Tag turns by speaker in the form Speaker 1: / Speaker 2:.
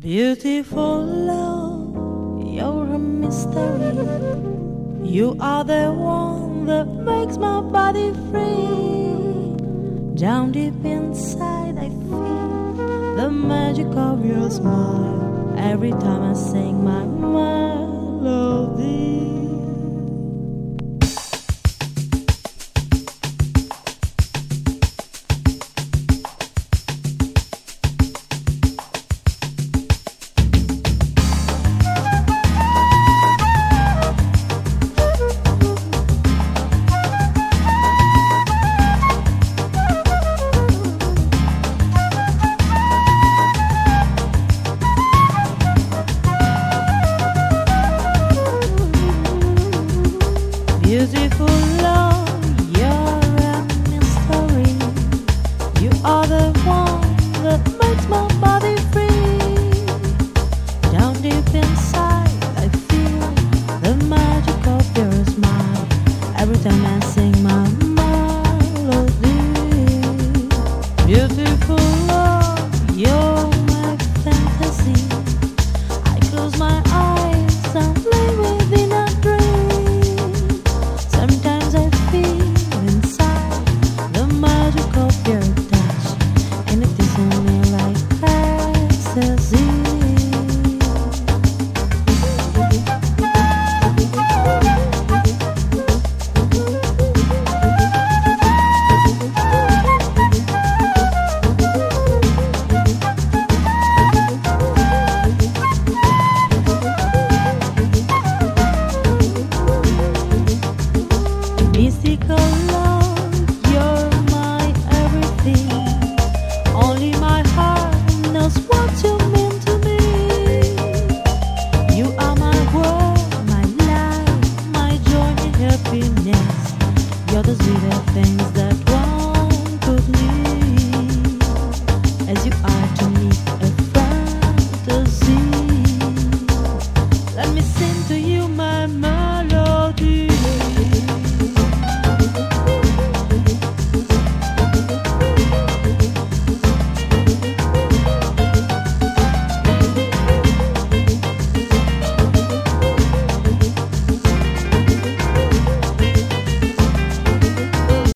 Speaker 1: Beautiful love, you're a mystery. You are the one that makes my body free. Down deep inside I feel the magic of your smile every time I sing my melody. Beautiful love, you're a mystery. You are the one that makes my body free. Down deep inside I feel the magic of your smile every time I sing my melody. Beautiful love, you're my fantasy. I close my eyes and play within a dream. Sometimes I feel inside the magic of your touch, and it is only like ecstasy. Mystical love, you're my everything. Only my heart knows what you mean to me. You are my world, my life, my joy and happiness. You're the sweetest things that one could need. As you are to me a fantasy. Let me sing to you my melody.